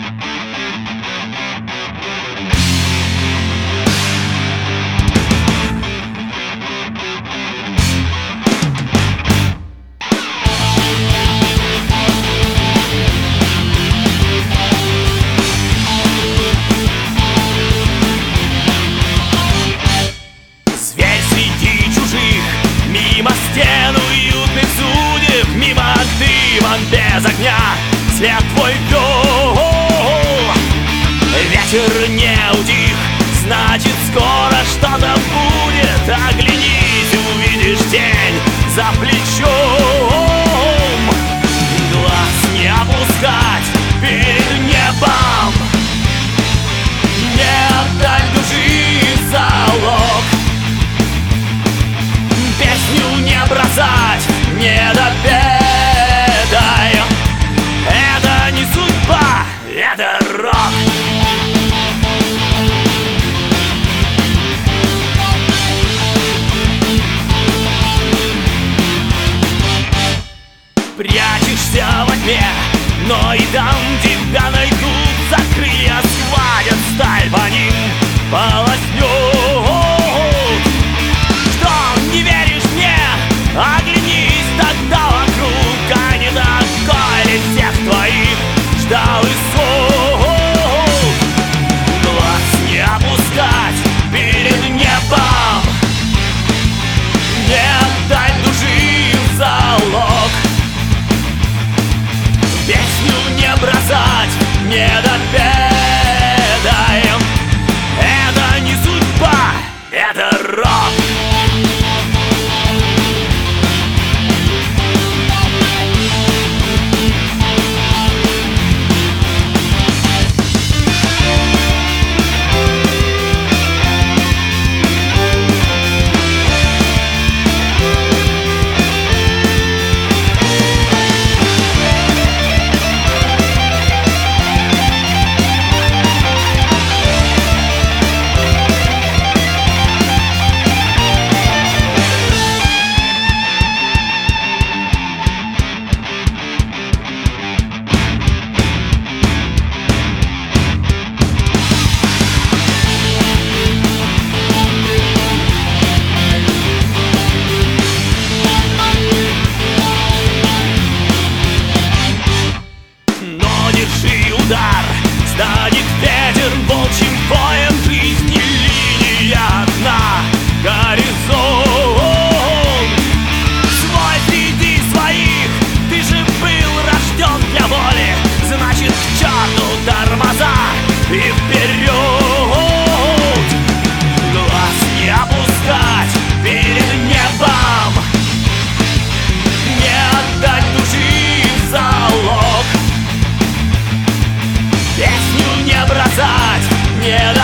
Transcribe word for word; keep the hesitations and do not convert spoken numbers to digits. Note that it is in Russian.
Без огня след твой вел. Ветер не утих, значит скоро что-то будет. Оглянись, увидишь тень за плечом. Глаз не опускать перед небом, не отдать души в залог. Песню не бросать, не допеть. Это не судьба, это рок. Прячешься во тьме, но и там тебя найдут. За крылья схватят, сталь по ним полоснет. Что, не веришь мне? Оглянись тогда вокруг, а не такой ли всех твоих ждал исход. Глаз не опускать перед небом, не отдать души в залог. Песню не бросать, не допеть. Это не судьба, это рок. Удар станет ветер волчьим воем. Жизни линия одна, горизонт. Свой среди своих, ты же был рожден для воли. Значит, к черту тормоза и вперед. Глаз не опускать перед небом, не отдать души в залог. Песню не бросать, не